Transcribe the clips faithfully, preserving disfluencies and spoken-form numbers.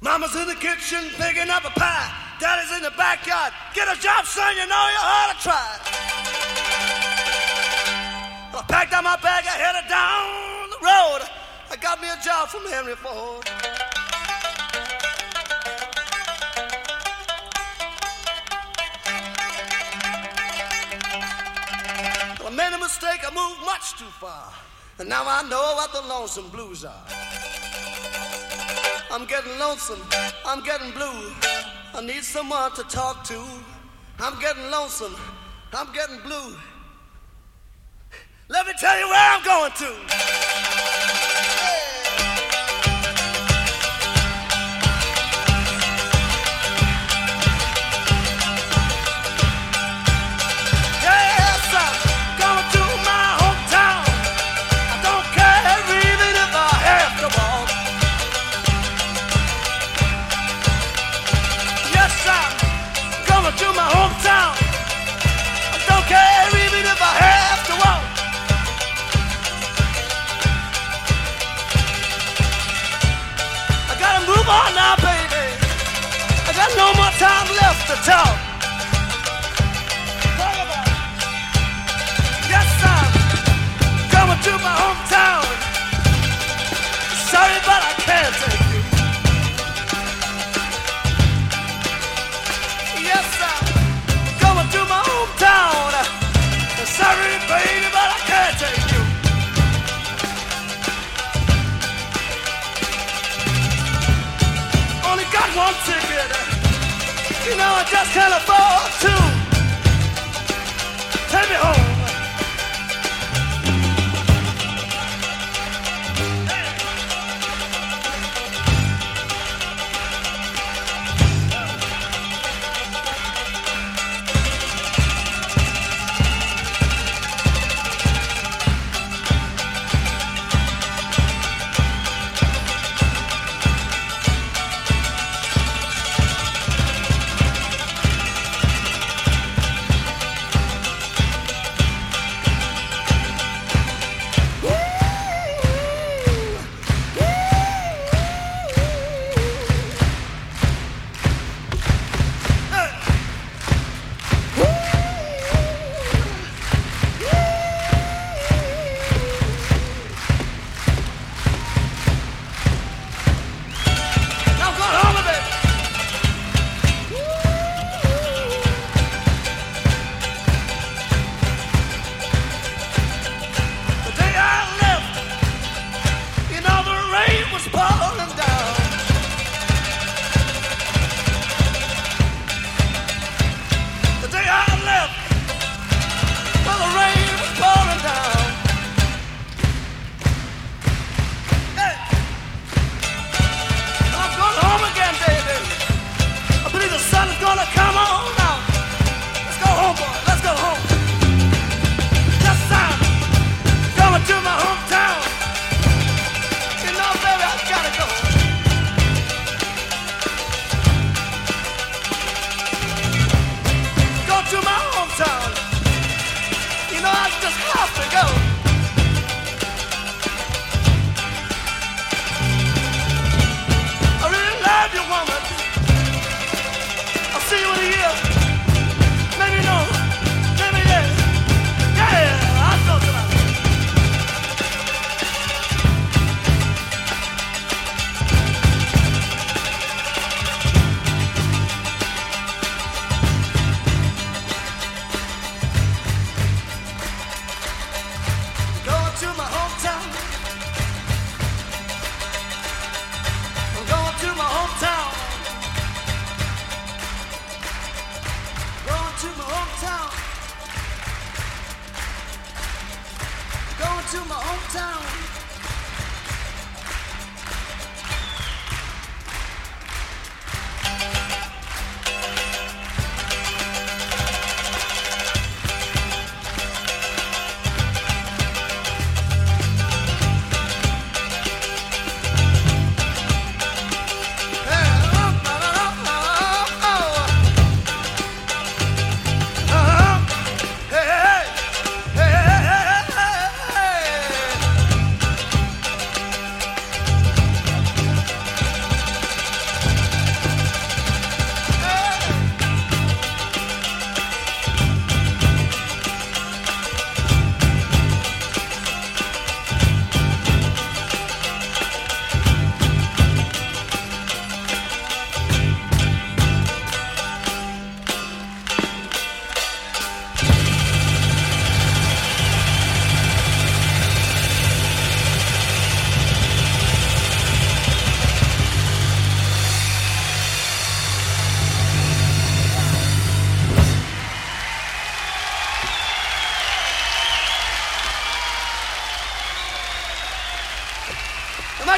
Mama's in the kitchen picking up a pie. Daddy's in the backyard. Get a job, son, you know you ought to try. Well, I packed up my bag, I headed down the road. I got me a job from Henry Ford. Well, I made a mistake, I moved much too far. And now I know what the lonesome blues are. I'm getting lonesome, I'm getting blue. I need someone to talk to. I'm getting lonesome, I'm getting blue. Let me tell you where I'm going to. Yes, I'm going to my hometown. I don't care even if I have to walk. Yes, I'm going to my hometown. I don't care even if I have to walk. Move on now, baby. I got no more time left to talk. Talk about it. Yes, I'm coming to my hometown. Sorry, but I can't take you. Yes, I'm coming to my hometown. Sorry, baby, but I can't take you. Got one ticket, you know I just can't afford two. Take me home.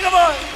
Come on.